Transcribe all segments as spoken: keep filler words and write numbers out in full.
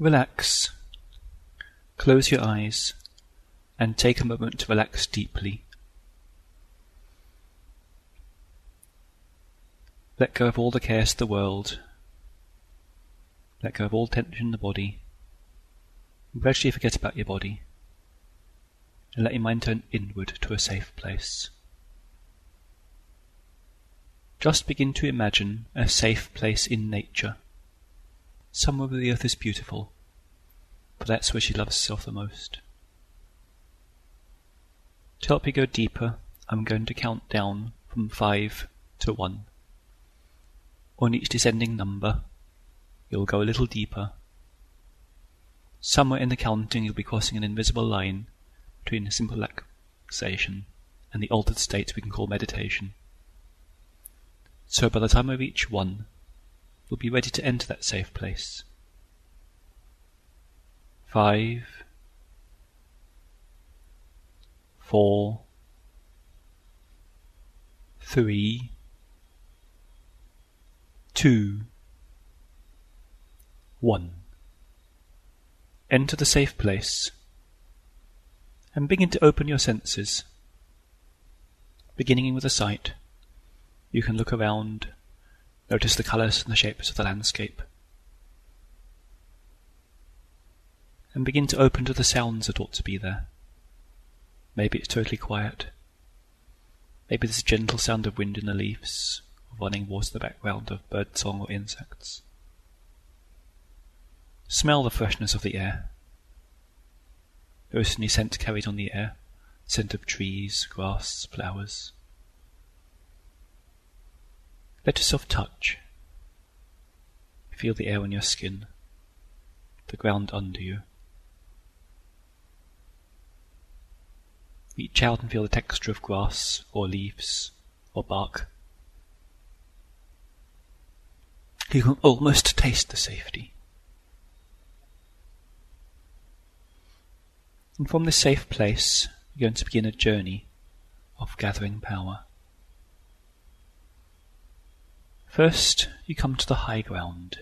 Relax. Close your eyes and take a moment to relax deeply. Let go of all the cares of the world. Let go of all tension in the body. And gradually forget about your body. And let your mind turn inward to a safe place. Just begin to imagine a safe place in nature. Somewhere where the earth is beautiful, for that's where she loves herself the most. To help you go deeper, I'm going to count down from five to one. On each descending number, you'll go a little deeper. Somewhere in the counting you'll be crossing an invisible line between a simple relaxation and the altered state we can call meditation. So by the time I reach one, you'll be ready to enter that safe place. Five, four, three, two, one. Enter the safe place and begin to open your senses. Beginning with a sight, you can look around, notice the colours and the shapes of the landscape, and begin to open to the sounds that ought to be there. Maybe it's totally quiet. Maybe there's a gentle sound of wind in the leaves, or running water in the background of bird song or insects. Smell the freshness of the air. There is any scent carried on the air, scent of trees, grass, flowers. Let yourself touch. Feel the air on your skin, the ground under you. Reach out and feel the texture of grass or leaves or bark. You can almost taste the safety. And from this safe place, you're going to begin a journey of gathering power. First, you come to the high ground.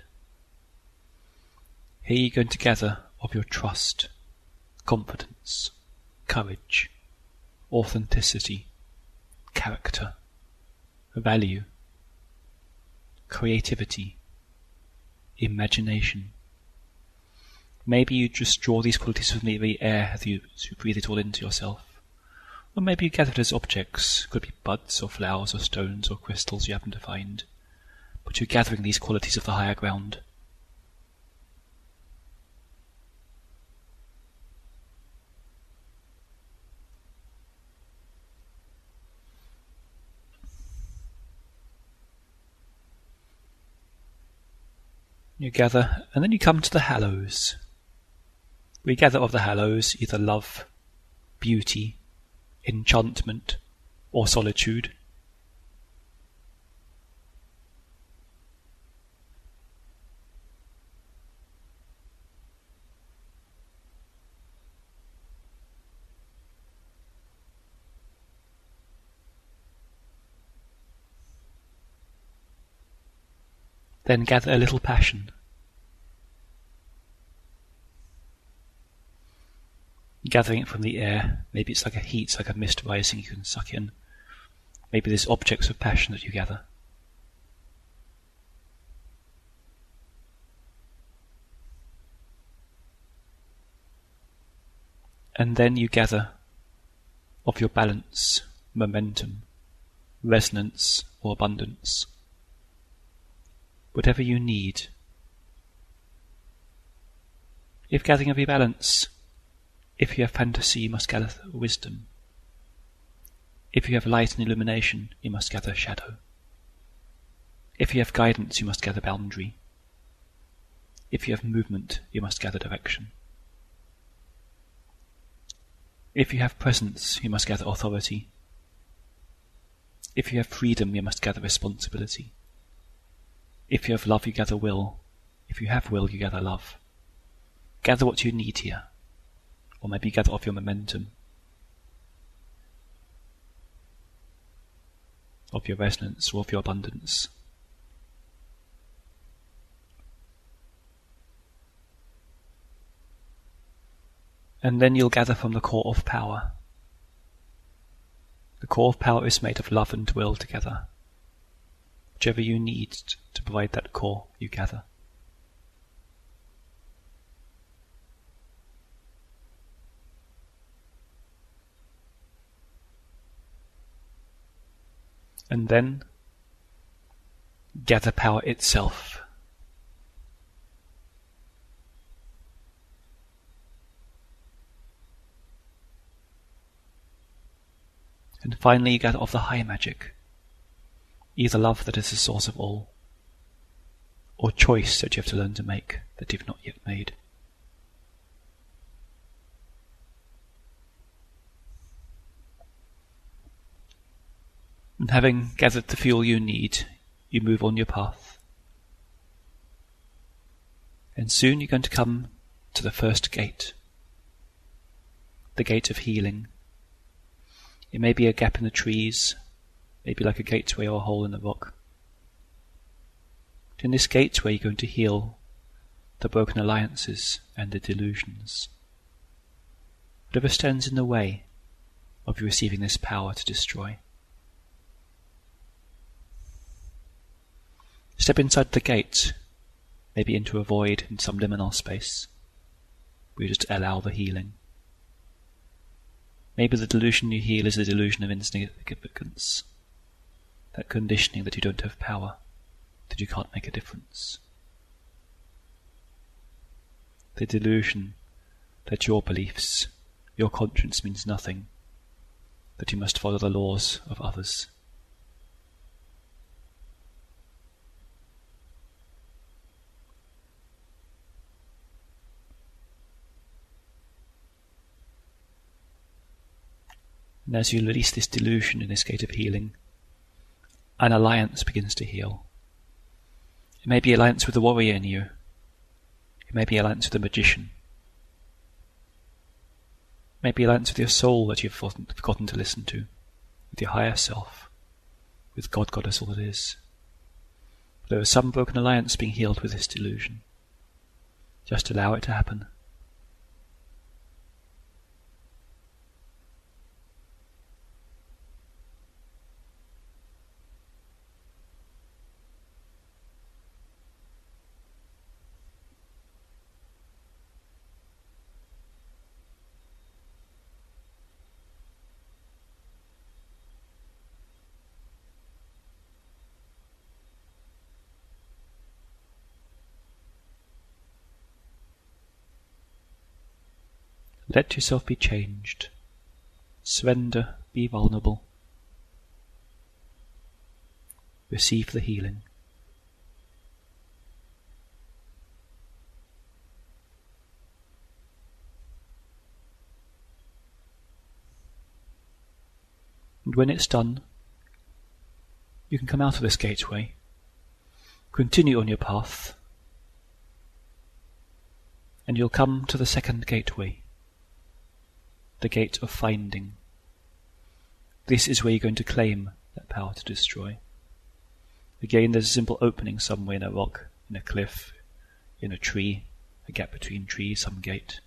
Here you're going to gather of your trust, confidence, courage, authenticity, character, value, creativity, imagination. Maybe you just draw these qualities from the very air as you, as you breathe it all into yourself. Or maybe you gather it as objects, could be buds or flowers or stones or crystals you happen to find. But you're gathering these qualities of the higher ground. You gather, and then you come to the hallows. We gather of the hallows either love, beauty, enchantment, or solitude. Then gather a little passion. Gathering it from the air, maybe it's like a heat, like a mist rising you can suck in. Maybe there's objects of passion that you gather. And then you gather of your balance, momentum, resonance, or abundance. Whatever you need. If gathering of your balance, if you have fantasy, you must gather wisdom. If you have light and illumination, you must gather shadow. If you have guidance, you must gather boundary. If you have movement, you must gather direction. If you have presence, you must gather authority. If you have freedom, you must gather responsibility. If you have love, you gather will. If you have will, you gather love. Gather what you need here. Or maybe gather off your momentum. Of your resonance or of your abundance. And then you'll gather from the core of power. The core of power is made of love and will together. Whichever you need to provide that core, you gather. And then gather power itself. And finally you gather of the high magic, either love that is the source of all, or choice that you have to learn to make that you've not yet made. And having gathered the fuel you need, you move on your path. And soon you're going to come to the first gate, the gate of healing. It may be a gap in the trees, maybe like a gateway or a hole in the rock. But in this gateway you're going to heal the broken alliances and the delusions. Whatever stands in the way of you receiving this power to destroy. Step inside the gate, maybe into a void in some liminal space, where you just allow the healing. Maybe the delusion you heal is the delusion of insignificance, that conditioning that you don't have power, that you can't make a difference. The delusion that your beliefs, your conscience means nothing, that you must follow the laws of others. And as you release this delusion in this gate of healing, an alliance begins to heal. It may be alliance with the warrior in you. It may be alliance with the magician. It may be alliance with your soul that you've forgotten to listen to, with your higher self, with God, Goddess, all it is. But there is some broken alliance being healed with this delusion. Just allow it to happen. Let yourself be changed. Surrender, be vulnerable. Receive the healing. And when it's done, you can come out of this gateway, continue on your path, and you'll come to the second gateway, the gate of finding. This is where you're going to claim that power to destroy. Again, there's a simple opening somewhere in a rock, in a cliff, in a tree, a gap between trees, some gate.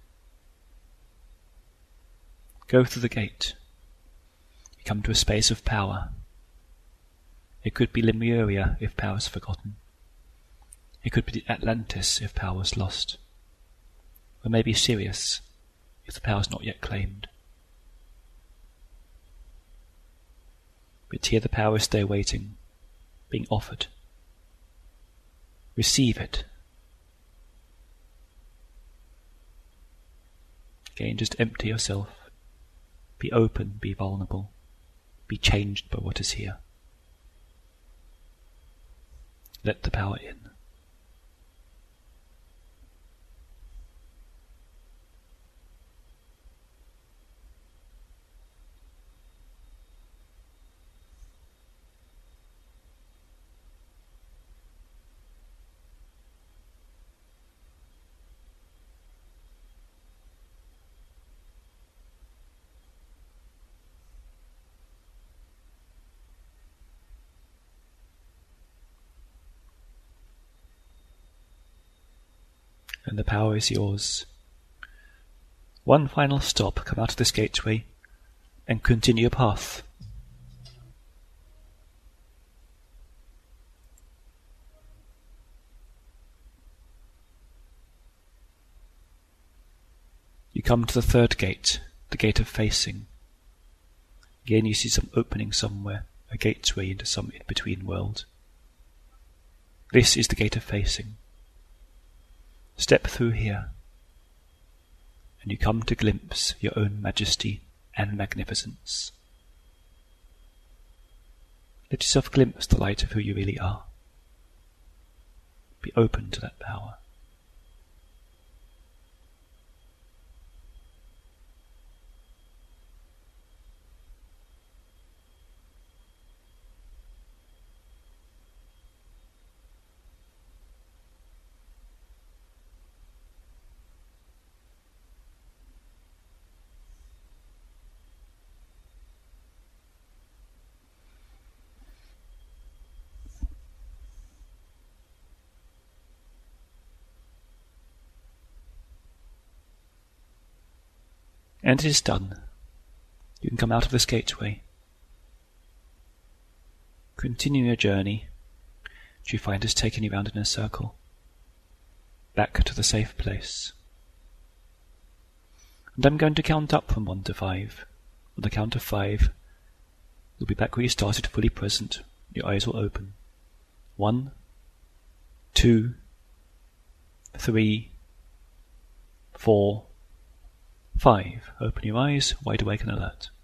Go through the gate. You come to a space of power. It could be Lemuria if power is forgotten. It could be Atlantis if power was lost. Or maybe Sirius if the power is not yet claimed. But here the power is there waiting, being offered. Receive it. Again, just empty yourself. Be open, be vulnerable. Be changed by what is here. Let the power in. And the power is yours. One final stop, come out of this gateway, and continue your path. You come to the third gate, the gate of facing. Again you see some opening somewhere, a gateway into some in-between world. This is the gate of facing. Step through here, and you come to glimpse your own majesty and magnificence. Let yourself glimpse the light of who you really are. Be open to that power. And it is done. You can come out of this gateway. Continue your journey, which you find has taken you round in a circle, back to the safe place. And I'm going to count up from one to five. On the count of five, you'll be back where you started, fully present. Your eyes will open. One, two, three, four, five. Open your eyes, wide awake and alert.